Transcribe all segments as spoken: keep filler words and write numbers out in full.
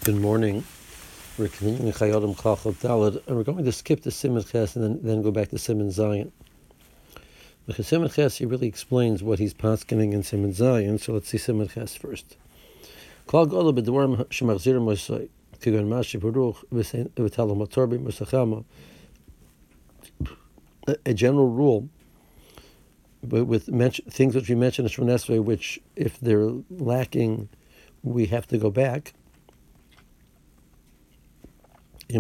Good morning. We're continuing Chayot Chachot Daled, and we're going to skip the Siman Ches and then, then go back to Siman Zion. With Siman Ches, he really explains what he's paskening in Siman Zion, so let's see Siman Ches first. Klal Gola b'dvarim shemachzirim mosai, kigon mashi v'ruch v'talam hatorbi musachama. A general rule, but with mention, things which we mentioned in Shemon Esrei, which if they're lacking, we have to go back. If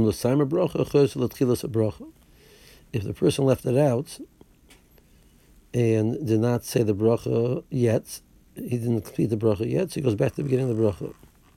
the person left it out and did not say the bracha yet, he didn't complete the bracha yet, so he goes back to the beginning of the bracha.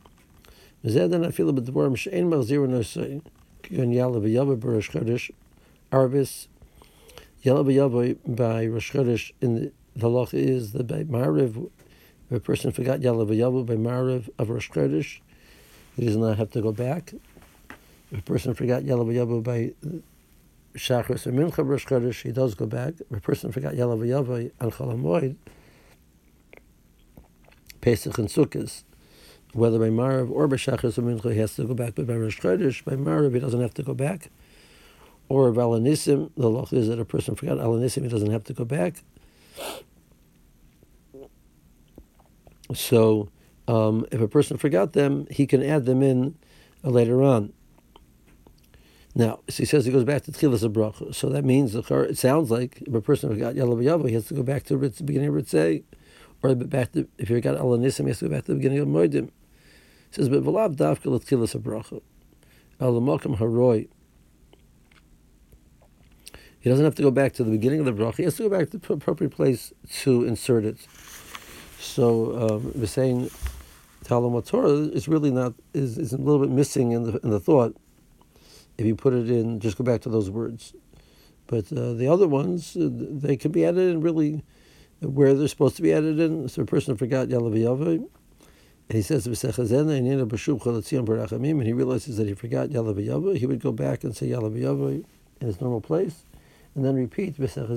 Yalla b'yavoy by Rosh Chodesh in the, the halacha is that by Ma'ariv, if a person forgot Yalla b'yavoy by Ma'ariv of Rosh Chodesh, he does not have to go back. If a person forgot Yalla b'yavoy by Shachris or Mincha Rosh Chodesh, he does go back. If a person forgot Yalla b'yavoy on Chol HaMoed, Pesach and Sukkot, whether by Ma'ariv or by Shachris or Mincha, he has to go back. But by Rosh Chodesh, by Ma'ariv, he doesn't have to go back. Or Alanissim, the law is that a person forgot Alanissim, he doesn't have to go back. So, um, if a person forgot them, he can add them in uh, later on. Now, so he says he goes back to Tchilas HaBracha. So that means, it sounds like if a person forgot Yalla b'yavoy, he has to go back to the beginning of Ritzei. Or back to, if he forgot Alanissim, he has to go back to the beginning of Moedim. He says, but V'lav Davka L'Tchilas HaBracha. Al-Makam Haroi. He doesn't have to go back to the beginning of the bracha. He has to go back to the appropriate place to insert it. So um, we're saying Talmud Torah is really not is, is a little bit missing in the in the thought. If you put it in, just go back to those words. But uh, the other ones, uh, they can be added in really where they're supposed to be added in. So a person forgot Yalla b'yavoy, and he says and he realizes that he forgot Yalla b'yavoy, he would go back and say Yalla b'yavoy in his normal place. And then repeat,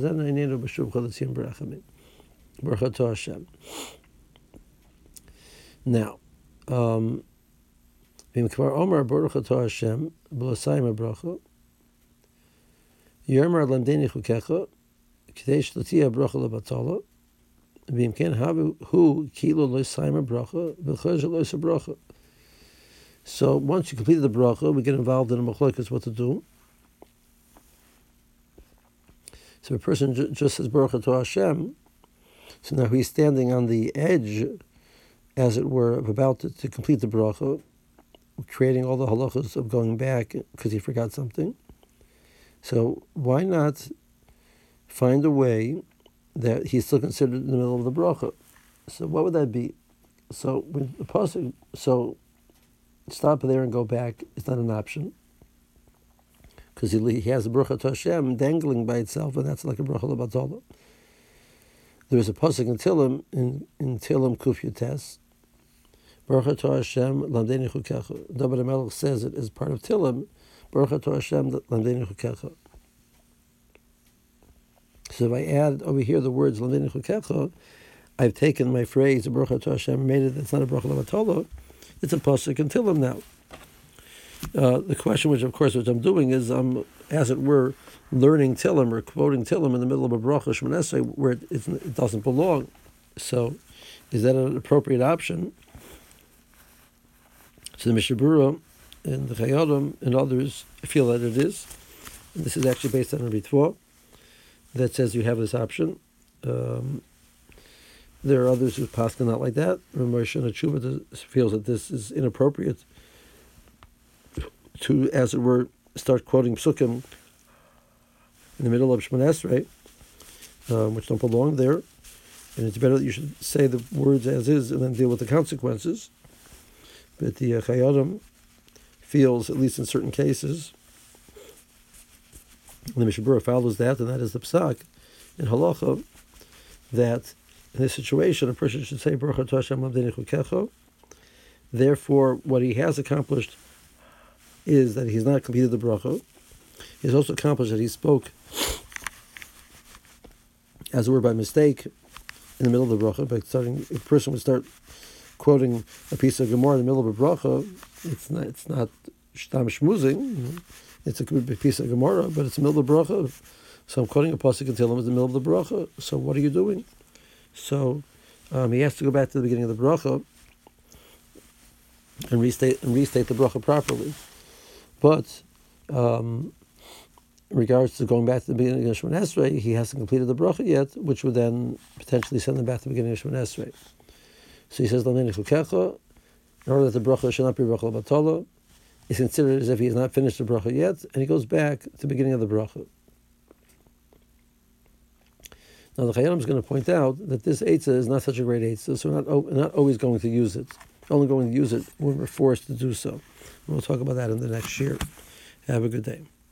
now, um, Omar Baruch Atah Hashem, B'lasayim HaBracha, Yermar Lamdeni Chukecha, K'dei Sh'latia Bracha L'Batala, V'imken Havu Hu Kilo L'Sayim HaBracha, V'choj L'Os HaBracha. So once you complete the bracha, we get involved in a machlokes what to do. So a person ju- just says Baruch Atah Hashem, so now he's standing on the edge, as it were, of about to, to complete the bracha, creating all the halachas of going back because he forgot something. So why not find a way that he's still considered in the middle of the bracha? So what would that be? So when the pasuk, so stop there and go back is not an option. Because he, he has a Baruch Atah Hashem dangling by itself, and that's like a Baruch L'Batala. There is a pasuk in Tillim, in, in Tillim Kuf Yutes, Baruch Atah Hashem Lamdeni Chukecha. David HaMelech says it as part of Tillim, Baruch Atah Hashem Lamdeni Chukecha. So if I add over here the words Lamdeni Chukecha, I've taken my phrase, Baruch Atah Hashem, made it, it's not a Baruch L'Batala, it's a pasuk in Tillim now. Uh, the question, which of course, which I'm doing is, I'm, as it were, learning Tillim or quoting Tillim in the middle of a bracha Shemon Esrei where it, it doesn't belong. So, is that an appropriate option? So the Mishnah Berurah and the Chayodim and others feel that it is. And this is actually based on a Ritva that says you have this option. Um, there are others who pass not like that. Moshe Tshuva feels that this is inappropriate to, as it were, start quoting psukim in the middle of Shemon Esrei, um, which don't belong there, and it's better that you should say the words as is and then deal with the consequences. But the uh, Chayodim feels, at least in certain cases, and the Mishnah Berurah follows that, and that is the psak in halacha, that in this situation a person should say Baruch Atah Hashem Lamdeni Chukecha. Therefore, what he has accomplished is that he's not completed the bracha. He's also accomplished that he spoke, as it were, by mistake in the middle of the bracha. By starting, a person would start quoting a piece of Gemara in the middle of a bracha, it's not it's not shtam shmuzing. It's a good piece of Gemara, but it's the middle of the bracha. So I'm quoting a pasuk in Tehillim in the middle of the bracha. So what are you doing? So um, he has to go back to the beginning of the bracha and restate and restate the bracha properly. But um, in regards to going back to the beginning of Shemon Esrei, he hasn't completed the bracha yet, which would then potentially send him back to the beginning of Shemon Esrei. So he says, in order that the bracha should not be bracha l'batala, it's considered as if he has not finished the bracha yet, and he goes back to the beginning of the bracha. Now the Chayyim is going to point out that this eitzah is not such a great eitzah, so we're not, we're not always going to use it. We're only going to use it when we're forced to do so. We'll talk about that in the next year. Have a good day.